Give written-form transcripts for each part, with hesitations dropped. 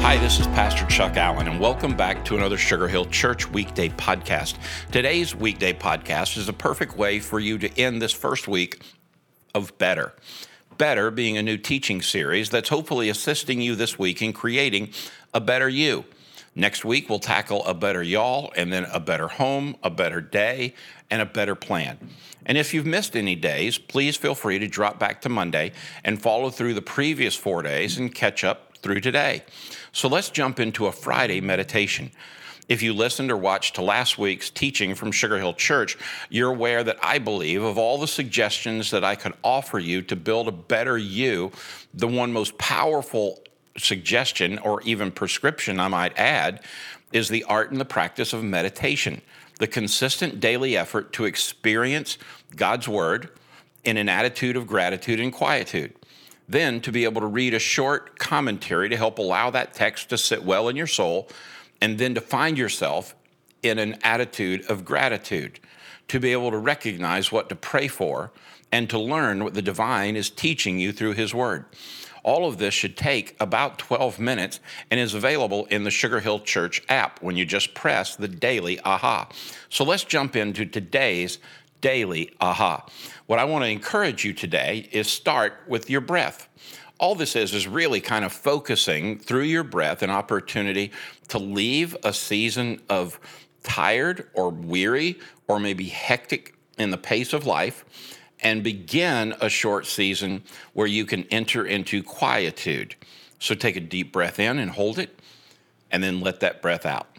Hi, this is Pastor Chuck Allen, and welcome back to another Sugar Hill Church Weekday Podcast. Today's weekday podcast is a perfect way for you to end this first week of Better. Better being a new teaching series that's hopefully assisting you this week in creating a better you. Next week, we'll tackle a better y'all, and then a better home, a better day, and a better plan. And if you've missed any days, please feel free to drop back to Monday and follow through the previous 4 days and catch up through today. So let's jump into a Friday meditation. If you listened or watched to last week's teaching from Sugar Hill Church, you're aware that I believe of all the suggestions that I could offer you to build a better you, the one most powerful suggestion or even prescription I might add is the art and the practice of meditation, the consistent daily effort to experience God's word in an attitude of gratitude and quietude. Then to be able to read a short commentary to help allow that text to sit well in your soul, and then to find yourself in an attitude of gratitude, to be able to recognize what to pray for, and to learn what the divine is teaching you through his word. All of this should take about 12 minutes and is available in the Sugar Hill Church app when you just press the daily aha. So let's jump into today's daily aha. What I want to encourage you today is start with your breath. All this is really kind of focusing through your breath an opportunity to leave a season of tired or weary or maybe hectic in the pace of life and begin a short season where you can enter into quietude. So take a deep breath in and hold it, and then let that breath out.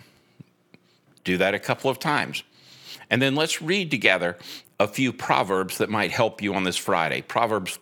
Do that a couple of times. And then let's read together a few proverbs that might help you on this Friday. Proverbs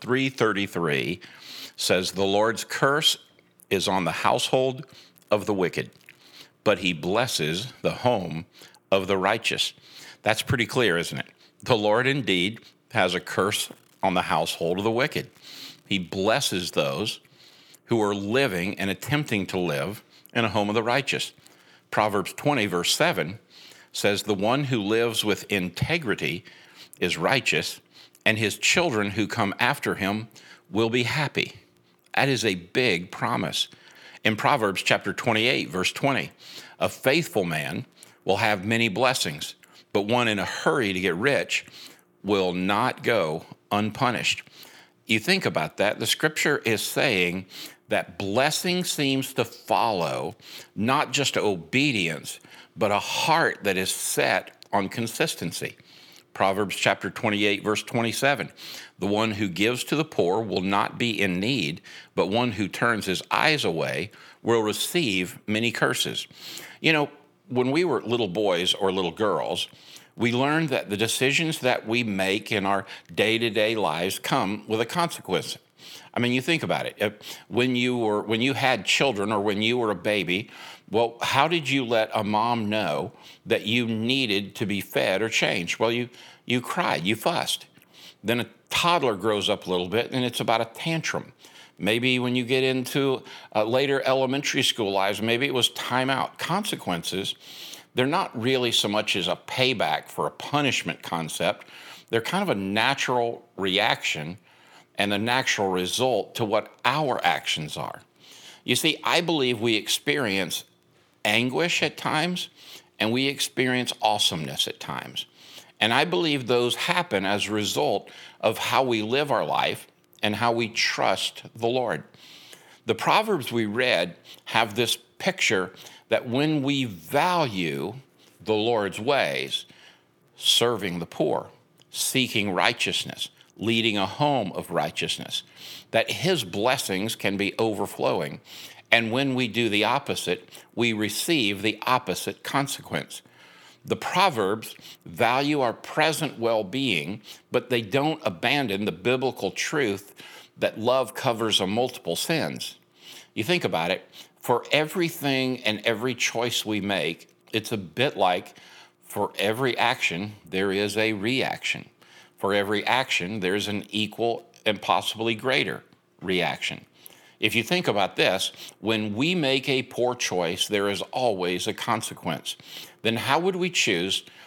3:33 says, "The Lord's curse is on the household of the wicked, but he blesses the home of the righteous." That's pretty clear, isn't it? The Lord indeed has a curse on the household of the wicked. He blesses those who are living and attempting to live in a home of the righteous. Proverbs 20, verse 7 says, "The one who lives with integrity is righteous, and his children who come after him will be happy." That is a big promise. In Proverbs chapter 28, verse 20, "A faithful man will have many blessings, but one in a hurry to get rich will not go unpunished." You think about that. The scripture is saying that blessing seems to follow not just obedience, but a heart that is set on consistency. Proverbs chapter 28, verse 27, "The one who gives to the poor will not be in need, but one who turns his eyes away will receive many curses." You know, when we were little boys or little girls, we learned that the decisions that we make in our day-to-day lives come with a consequence. I mean, you think about it. When you had children or when you were a baby, well, how did you let a mom know that you needed to be fed or changed? Well, you cried, you fussed. Then a toddler grows up a little bit and it's about a tantrum. Maybe when you get into later elementary school lives, maybe it was timeout. Consequences, they're not really so much as a payback for a punishment concept. They're kind of a natural reaction and a natural result to what our actions are. You see, I believe we experience anguish at times and we experience awesomeness at times. And I believe those happen as a result of how we live our life and how we trust the Lord. The Proverbs we read have this picture that when we value the Lord's ways, serving the poor, seeking righteousness, leading a home of righteousness, that his blessings can be overflowing. And when we do the opposite, we receive the opposite consequence. The Proverbs value our present well-being, but they don't abandon the biblical truth that love covers a multiple sins. You think about it, for everything and every choice we make, it's a bit like for every action, there is a reaction. For every action, there's an equal and possibly greater reaction. If you think about this, when we make a poor choice, there is always a consequence. Then how would we choose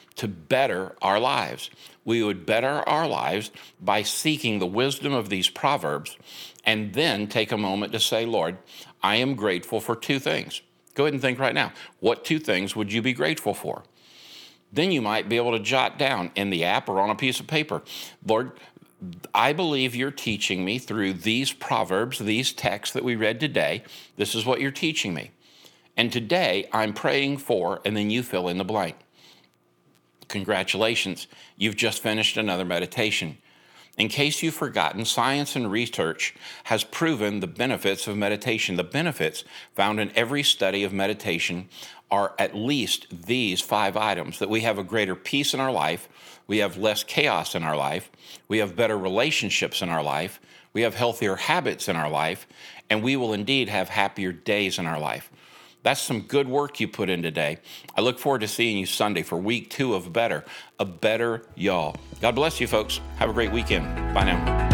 to better our lives. We would better our lives by seeking the wisdom of these proverbs and then take a moment to say, Lord, I am grateful for two things. Go ahead and think right now. What two things would you be grateful for? Then you might be able to jot down in the app or on a piece of paper, Lord, I believe you're teaching me through these proverbs, these texts that we read today. This is what you're teaching me. And today I'm praying for, and then you fill in the blank. Congratulations, you've just finished another meditation. In case you've forgotten, science and research has proven the benefits of meditation. The benefits found in every study of meditation are at least these 5 items: that we have a greater peace in our life, we have less chaos in our life, we have better relationships in our life, we have healthier habits in our life, and we will indeed have happier days in our life. That's some good work you put in today. I look forward to seeing you Sunday for week 2 of Better, a better y'all. God bless you, folks. Have a great weekend. Bye now.